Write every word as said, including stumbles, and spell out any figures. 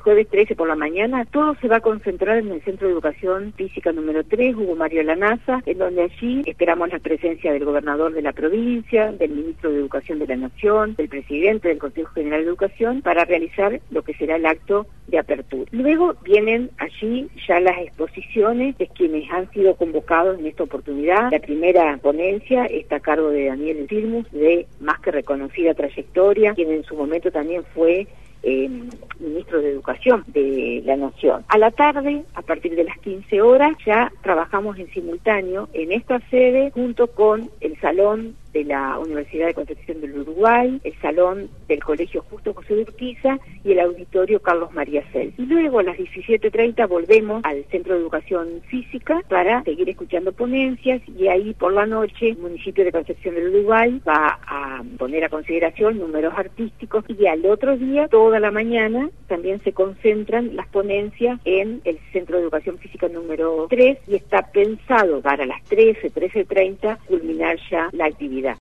jueves trece por la mañana, todo se va a concentrar en el Centro de Educación Física número tres, Hugo Mario Lanaza, en donde allí esperamos la presencia del gobernador de la provincia, del ministro de Educación de la Nación, del presidente del Consejo General de Educación, para realizar lo que será el acto de apertura. Luego vienen allí ya las exposiciones de quienes han sido convocados en esta oportunidad. La primera ponencia está a cargo de Daniel Firmus, de más que reconocida trayectoria, quien en su momento también fue Eh, ministro de Educación de la Nación. A la tarde, a partir de las quince horas, ya trabajamos en simultáneo en esta sede junto con el Salón de la Universidad de Concepción del Uruguay, el Salón del Colegio Justo José de Urquiza y el Auditorio Carlos María Cel. Y luego a las diecisiete treinta volvemos al Centro de Educación Física para seguir escuchando ponencias, y ahí por la noche el municipio de Concepción del Uruguay va a poner a consideración números artísticos, y al otro día, toda la mañana, también se concentran las ponencias en el Centro de Educación Física número tres, y está pensado para las trece, trece treinta culminar ya la actividad.